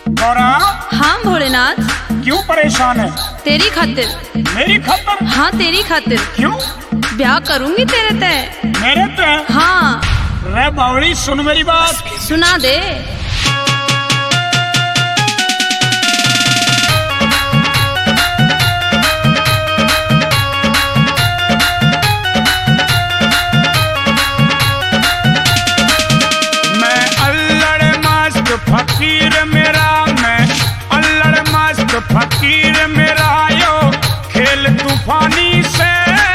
गौरा। हाँ भोलेनाथ। क्यों परेशान है? तेरी खातिर। मेरी खातिर? हाँ तेरी खातिर। क्यों? ब्याह करूंगी तेरे ते। मेरे ते? हाँ। रे बावड़ी सुन मेरी बात। सुना दे। फकीर मेरा मैं अल्लड़ मस्त फकीर मेरा यो खेल तूफानी से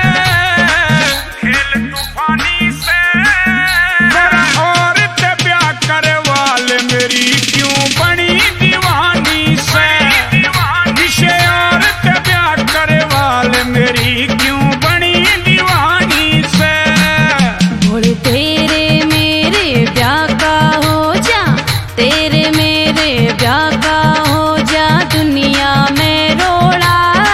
औरत ब्याह करे वाले मेरी क्यों बनी दीवानी से विषय औरत ब्याह करे वाले मेरी क्यों बनी दीवानी से। बोले तेरे मेरे ब्याह का हो जा, तेरे मेरे ब्याह का हो जा दुनिया में रोड़ा।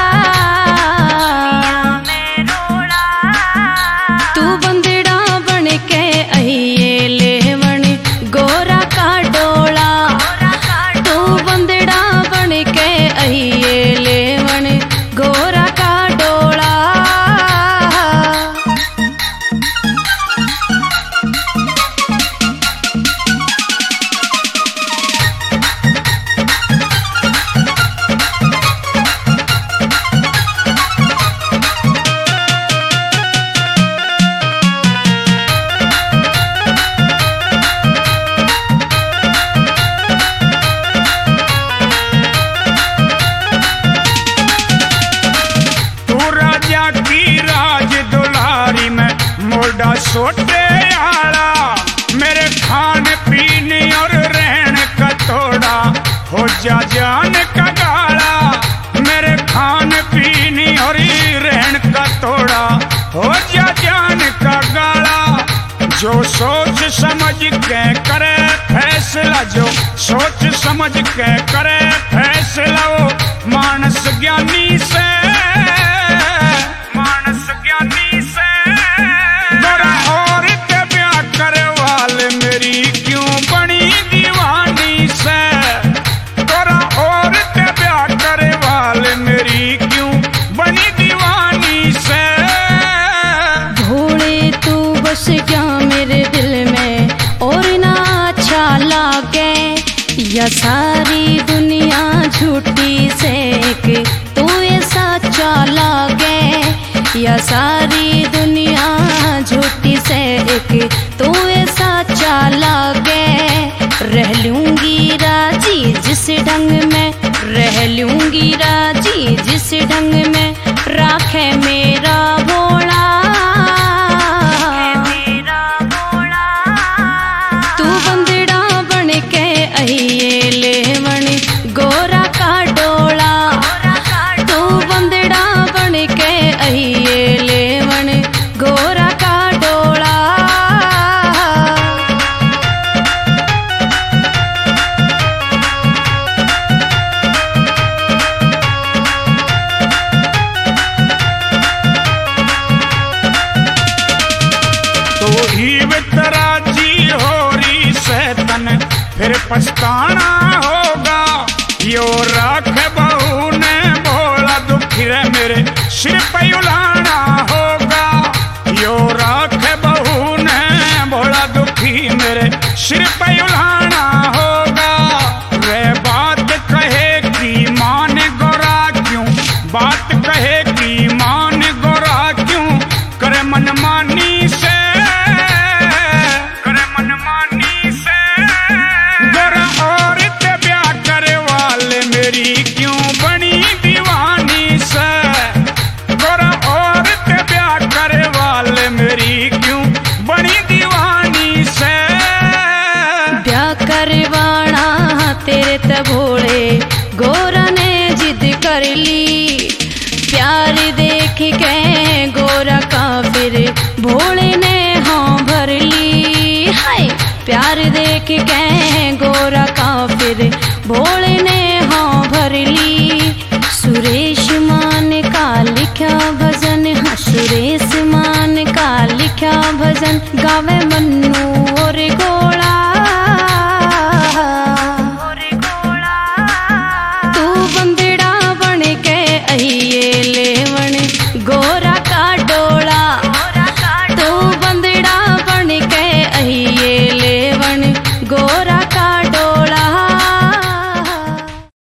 तू बंदड़ा बन के अहिए लेवन गोरा का डोला। तू बंदड़ा बन के अहिए लेवन गोरा का डोला। मोड़ा सोटे आला मेरे खान पीने और रहन का थोड़ा हो जा जान का गाला। मेरे खान पीने और रहन का थोड़ा हो जा जान का गाला। जो सोच समझ के करे फैसला, जो सोच समझ के करे फैसला वो मानस ज्ञानी से, मानस ज्ञानी से। औरत ब्याह करे वाले मेरी क्यों बनी दीवानी से। तोरा औरत ब्याह करे वाले मेरी क्यों बनी दीवानी से। भोले तू बस क्या मेरे दिल में और ना अच्छा लागे, या सारी दुनिया झूठी से एक तू ऐसा सच्चा लागे, या सारी दुनिया झूठी से एक तू ऐसा सच्चा लागे। रह लूंगी राजी जिस ढंग में, रह लूंगी राजी जिस ढंग में राखे मेरा भोला। तू बंदड़ा बन के अहिए लेवन गोरा का डोला। तू बंदड़ा बन के अहिए लेवन गोरा का डोला। तो ही वितराजी हो री सैतन फिर पछताना होगा। यो राख बहू ने भोला दुखी रे मेरे सिर पे उलाना होगा। यो राख बहू ने भोला दुखी मेरे सिर पे उलाना होगा। वे बात कहे कि मान गोरा क्यों, बात कहे कि मान गोरा क्यों करे मनमानी से, करे मनमानी से। गोरा औरत ब्याह करे वाले मेरी क्यों बनी दीवानी से। गोरा औरत ब्याह करे वाले मेरी क्यों बनी दीवानी से। ब्याह करवाना तेरे ते भोले गोरा ने जिद कर ली। प्यार देख के गोरा का फिर भोले ने हाँ भर ली। हाय प्यार देख के गोरा का फिर भोले